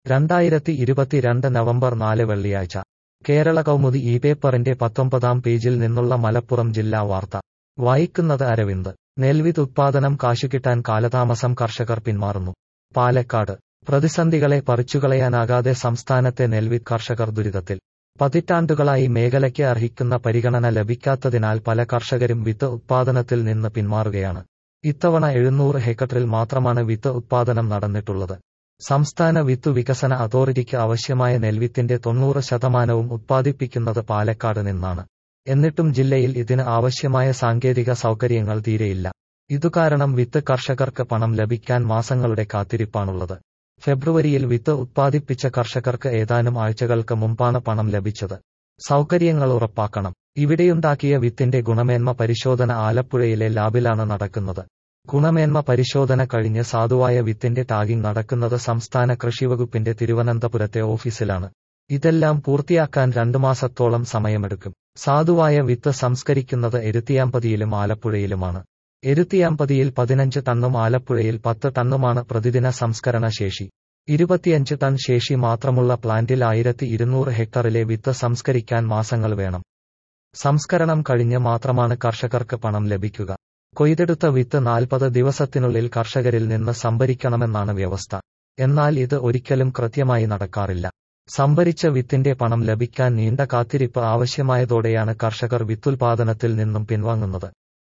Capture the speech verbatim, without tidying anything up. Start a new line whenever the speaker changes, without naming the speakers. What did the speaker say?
രണ്ടായിരത്തി ഇരുപത്തിരണ്ട് നവംബർ നാല് വെള്ളിയാഴ്ച കേരള കൗമുദി ഈ പേപ്പറിന്റെ പത്തൊമ്പതാം പേജിൽ നിന്നുള്ള മലപ്പുറം ജില്ലാ വാർത്ത വായിക്കുന്നത് അരവിന്ദ്. നെൽവിത്ത് ഉത്പാദനം കാശുകിട്ടാൻ കാലതാമസം, കർഷകർ പിന്മാറുന്നു. പാലക്കാട് പ്രതിസന്ധികളെ പറിച്ചുകളയാനാകാതെ സംസ്ഥാനത്തെ നെൽവിത്ത് കർഷകർ ദുരിതത്തിൽ. പതിറ്റാണ്ടുകളായി മേഖലയ്ക്ക് അർഹിക്കുന്ന പരിഗണന ലഭിക്കാത്തതിനാൽ പല കർഷകരും വിത്ത് ഉത്പാദനത്തിൽ നിന്ന് പിന്മാറുകയാണ്. ഇത്തവണ എഴുന്നൂറ് ഹെക്ടറിൽ മാത്രമാണ് വിത്ത് ഉത്പാദനം നടന്നിട്ടുള്ളത്. സംസ്ഥാന വിത്തു വികസന അതോറിറ്റിക്ക് ആവശ്യമായ നെൽവിത്തിന്റെ തൊണ്ണൂറ് ശതമാനവും ഉത്പാദിപ്പിക്കുന്നത് പാലക്കാട് നിന്നാണ്. എന്നിട്ടും ജില്ലയിൽ ഇതിന് ആവശ്യമായ സാങ്കേതിക സൗകര്യങ്ങൾ തീരെയില്ല. ഇതുകാരണം വിത്ത് കർഷകർക്ക് പണം ലഭിക്കാൻ മാസങ്ങളുടെ കാത്തിരിപ്പാണുള്ളത്. ഫെബ്രുവരിയിൽ വിത്ത് ഉത്പാദിപ്പിച്ച കർഷകർക്ക് ഏതാനും ആഴ്ചകൾക്ക് മുമ്പാണ് പണം ലഭിച്ചത്. സൗകര്യങ്ങൾ ഉറപ്പാക്കണം. ഇവിടെയുണ്ടാക്കിയ വിത്തിന്റെ ഗുണമേന്മ പരിശോധന ആലപ്പുഴയിലെ ലാബിലാണ് നടക്കുന്നത്. ഗുണമേന്മ പരിശോധന കഴിഞ്ഞ് സാധുവായ വിത്തിന്റെ ടാഗിംഗ് നടക്കുന്നത് സംസ്ഥാന കൃഷിവകുപ്പിന്റെ തിരുവനന്തപുരത്തെ ഓഫീസിലാണ്. ഇതെല്ലാം പൂർത്തിയാക്കാൻ രണ്ടു മാസത്തോളം സമയമെടുക്കും. സാധുവായ വിത്ത് സംസ്കരിക്കുന്നത് എരുത്തിയാമ്പതിയിലും ആലപ്പുഴയിലുമാണ്. എരുത്തിയാമ്പതിയിൽ പതിനഞ്ച് ടണ്ണും ആലപ്പുഴയിൽ പത്ത് ടണ്ണുമാണ് പ്രതിദിന സംസ്കരണ ശേഷി. ഇരുപത്തിയഞ്ച് ടൺ ശേഷി മാത്രമുള്ള പ്ലാന്റിൽ ആയിരത്തി ഇരുന്നൂറ് ഹെക്ടറിലെ വിത്ത് സംസ്കരിക്കാൻ മാസങ്ങൾ വേണം. സംസ്കരണം കഴിഞ്ഞ് മാത്രമാണ് കർഷകർക്ക് പണം ലഭിക്കുക. കൊയ്തെടുത്ത വിത്ത് നാൽപ്പത് ദിവസത്തിനുള്ളിൽ കർഷകരിൽ നിന്ന് സംഭരിക്കണമെന്നാണ് വ്യവസ്ഥ. എന്നാൽ ഇത് ഒരിക്കലും കൃത്യമായി നടക്കാറില്ല. സംഭരിച്ച വിത്തിന്റെ പണം ലഭിക്കാൻ നീണ്ട കാത്തിരിപ്പ് ആവശ്യമായതോടെയാണ് കർഷകർ വിത്തുൽപാദനത്തിൽ നിന്നും പിൻവാങ്ങുന്നത്.